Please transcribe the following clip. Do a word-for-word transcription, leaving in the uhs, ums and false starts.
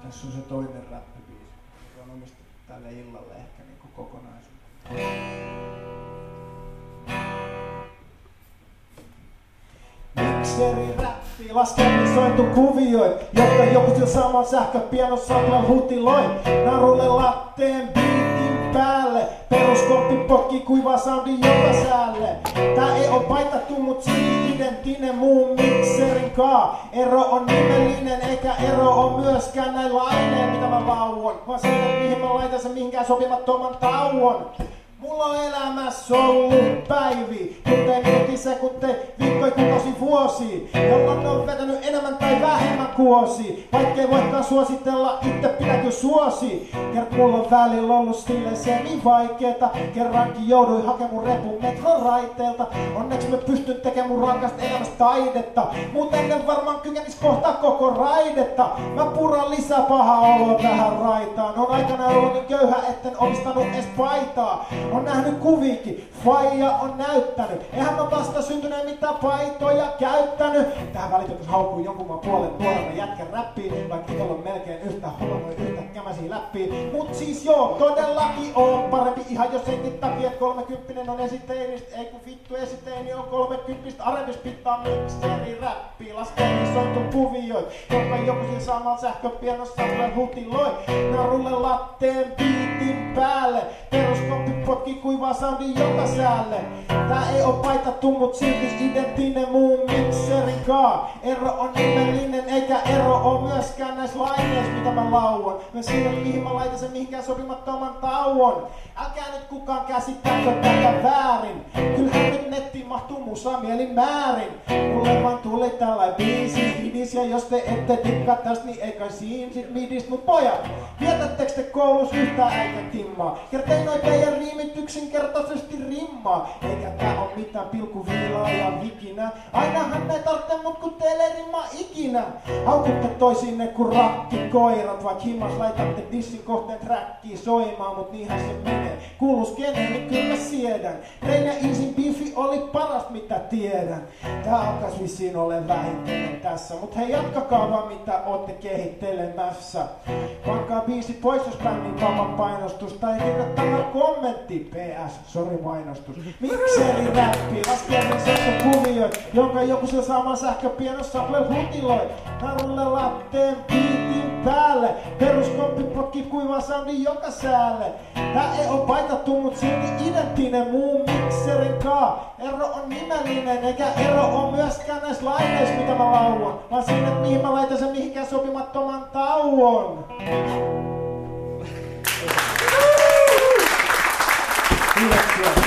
Tässä on se toinen räppibiisi. Se on omistettu tälle illalle ehkä niinku kokonaisuus. Mikseri räppi, laskemisoitu kuvioit, jotka joku sillä saman sähköpianosamplella hutiloi. Narulle latteen biitin päälle, peruskomppi potki kuivaa soundin joka säälle. Tää ei oo paitattu mut silti identtinen muun mikserin kaa. Ero on nimellinen eikä ero on myöskään näillä aineen mitä mä lauon. Vaan siitä mihin mä laitan sen mihinkään sopimattoman tauon. Mulla on elämässä ollut päivi, tunteja, minuutin, sekunteja, viikkoja, kuukausi, vuosia. Jolloin ne on vetänyt enemmän tai vähemmän kuosi. Vaikkei voikaan suositella, itse pitää kyllä suosi. Kert mulla on välillä ollut silleen semi-vaikeeta. Kerrankin jouduin hakemaan mun repun metron raiteelta. Onneksi mä pystyn tekemään mun rankasta elämästä taidetta. Muuten en varmaan kykenis kohtaa koko raidetta. Mä puran lisää pahaa oloa tähän raitaan. On aikana ollut niin köyhä, etten omistanut edes paitaa. On nähnyt kuviikin, faija on näyttänyt. Eihän mä vasta syntyneen mitään paitoja käyttänyt. Tähän välityksessä haukkuu jonkun maan puolen nuorena jätkän räppiin. Vaikka itolla on melkein yhtä hollanoin yhtä kämäsiä läppiin. Mut siis joo, todellakin on parempi ihan jos senkin takia, et kolmekymppinen on esiteinistä. Ei kun vittu esiteini on kolmekymppistä. Arempis pitää mikseri räppiin. Laskemisoitu kuvioit, jonka joku siinä samalla sähköpianossa hutiloi. Narulle latteen biitin päälle. Peruskomppi potki kuivaa soundin joka säälle. Tää ei oo paitattu mut silti identtinen muun mikserin kaa. Ero on nimellinen eikä ero oo myöskään näis laineissa mitä mä lauon. Mä siinä mihin mä laitan sen mihinkään sopimattoman tauon. Älkää nyt kukaan käsittääkö tätä väärin. Kyllähän nyt nettiin mahtuu musa mielimäärin. Mulle vaan tuli tällai biisi idis ja jos te ette tikkaa tästä niin ei kai siin sit midist. Mut pojat, vietättekö te koulus yhtään äikä timmaa? Kertein noi teidän riimit yksinkertaisesti rimmaa. Eikä tää oo mitään pilkuviilaa ja vikinä. Ainahan ne tarvitse mut kun teille ei rimmaa ikinä. Haukutte toisinne ku rakkikoirat. Vaik himmas laitatte dissin kohteen trackiin soimaan. Mut niinhän se menee. Kuulus keneen, niin kyllä mä siedän. Rein ja Easyn biifi oli paras mitä tiedän. Tää alkas vissiin olen vähitellen tässä. Mut hei jatkakaa vaan mitä ootte kehittelemässä. Pankaa biisi pois jos bändin vapaan painostusta. Ei kirjoittakaa kommentti. P S, sori mainostus. Mikseri räppi, laskemisoitu kuvioit, jonka joku sillä saman sähköpianossa hutiloi. Narulle latteen biitin päälle. Peruskomppi potki kuivaa soundin joka säälle. Tää ei oo paitattu mut silti identtinen muun mikserin kaa. Ero on nimellinen eikä ero oo myöskään näis laineissa mitä mä lauon. Vaan siinä et mihin mä laitan sen mihinkään sopimattoman tauon. Kiitoksia.